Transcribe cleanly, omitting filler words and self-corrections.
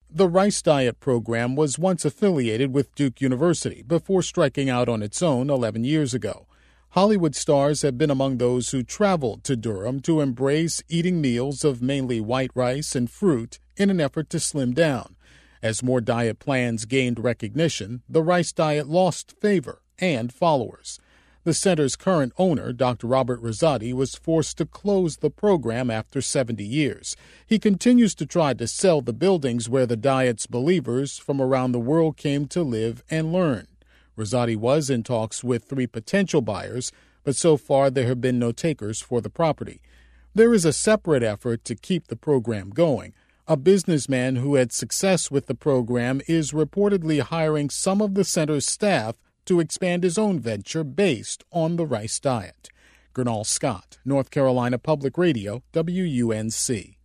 The Rice Diet program was once affiliated with Duke University before striking out on its own 11 years ago. Hollywood stars have been among those who traveled to Durham to embrace eating meals of mainly white rice and fruit in an effort to slim down. As more diet plans gained recognition, the Rice Diet lost favor and followers. The center's current owner, Dr. Robert Rosati, was forced to close the program after 70 years. He continues to try to sell the buildings where the diet's believers from around the world came to live and learn. Rosati was in talks with 3 potential buyers, but so far there have been no takers for the property. There is a separate effort to keep the program going. A businessman who had success with the program is reportedly hiring some of the center's staff to expand his own venture based on the Rice Diet. Gernal Scott, North Carolina Public Radio, WUNC.